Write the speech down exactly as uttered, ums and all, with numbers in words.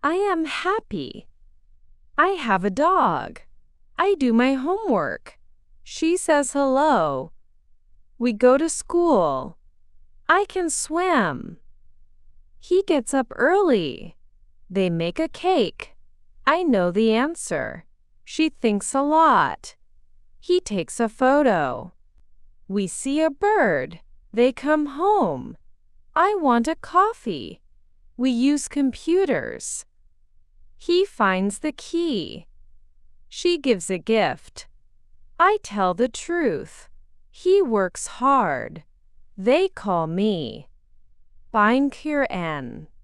I am happy. I have a dog. I do my homework. She says hello. We go to school. I can swim. He gets up early. They make a cake. I know the answer. She thinks a lot. He takes a photo. We see a bird. They come home. I want a coffee. We use computers. He finds the key. She gives a gift. I tell the truth. He works hard. They call me Beinker N.